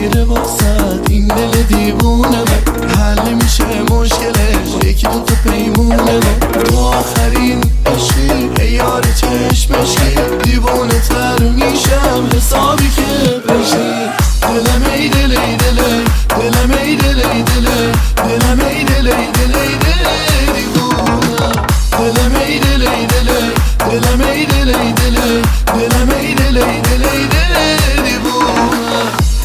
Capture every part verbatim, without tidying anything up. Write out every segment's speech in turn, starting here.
میره واسد این دل دیوونه من، حل میشه مشکلش یکی دو تا پیمونه من. تو آخرین عشقی ای یار چشمشی، دیوونه تر میشم حسابی که بشی. دلم ای دل ای دل دلم ای دل ای دل دلم ای دل ای دل ای دل دیوونه. دلم ای دل ای دل دلم ای دل ای دل دلم ای دل ای دل ای دل دیوونه.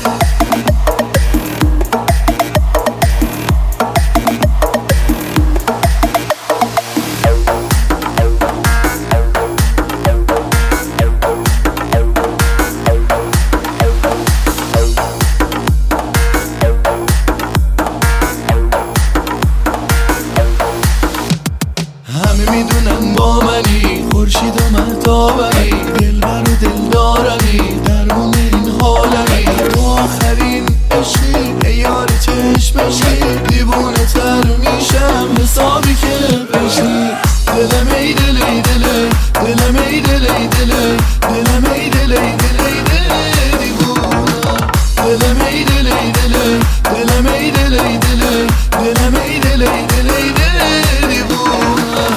همه میدونن با منی، خورشید و مهتابمی، دلبر و دلدارمی، درمون این حالمی. تو آخرین عشقی ای یار چشمشی، دیوونه تر میشم حسابی که بشی. دلم ای دل ای دل دلم ای دل ای دل دلم ای دل ای دل ای دل دیوونه. دلم ای دل ای دل دلم ای دل ای دل دلم ای دل ای دل ای دل دیوونه.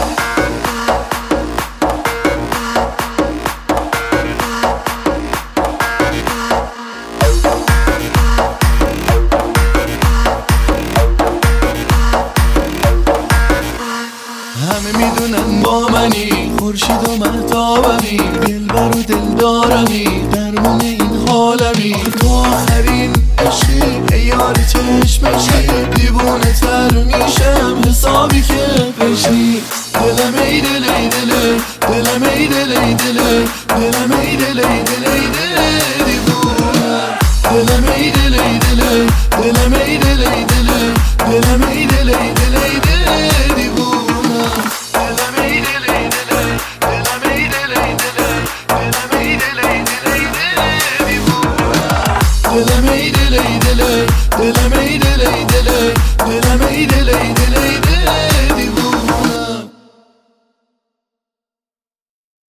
همه میدونن با منی، خورشید و مهتابمی، دلبر و دلدارمی، درمون این حالمی. تو آخرین عشقی ای یار چشمشی، دیوونه تر میشم حسابی که بشی. دلم ای دل ای دل دلم ای دل ای دل دلم ای دل ای دل ای دل دیوونه. دلم ای دل ای دل دلم ای دل ای دل دلم ای دل ای دل ای دل دیوونه. دلم ای دل ای دل دلم ای دل ای دل دلم ای دل ای دل ای دل دیوونه. دلم ای دل ای دل دلم ای دل ای دل دلم ای دل ای دل ای دل